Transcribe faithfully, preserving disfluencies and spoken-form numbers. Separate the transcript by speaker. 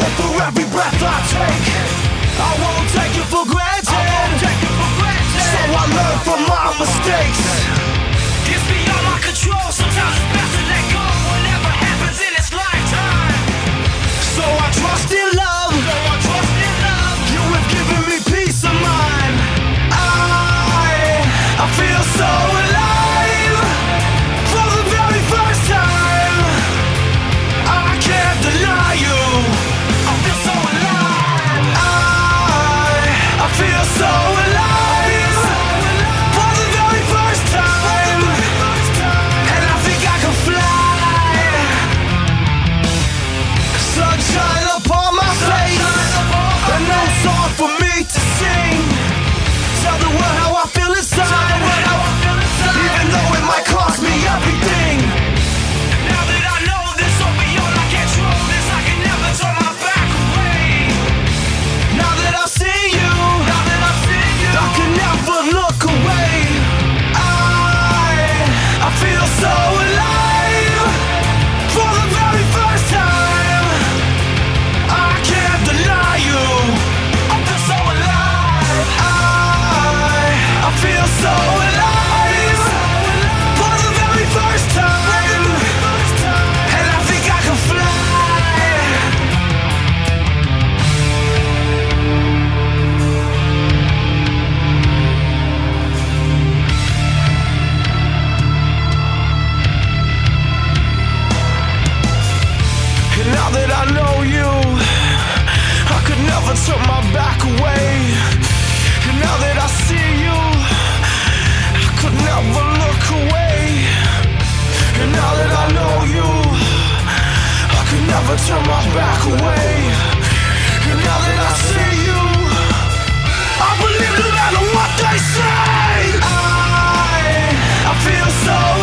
Speaker 1: For every breath I take, I won't take it for granted. So I learn from my mistakes. It's beyond my control. Sometimes it's best to let go. Whatever happens in its lifetime. So I trust in love. So I trust in love. You have given me peace of mind. I I feel so alive for the very first time. I can't deny you. I feel so alive. I I feel so alive for the very first time. And I think I can fly. Sunshine upon my face. A new song for me to sing. Tell the world how I feel inside. Even though it might cost me everything. Now that I know this will be all I control this, I can never turn my back away. Now that I see you, now that I see you, I can never look away. I I feel so alive for the very first time. I can't deny you. I feel so alive. I I feel so alive for the very first time. And I think I can fly. And now that I know you, I could never turn my back away. And now that I see you, I could never look away. And now that I know you, I could never turn my back away. And now that I see you, I believe no matter what they say. I I feel so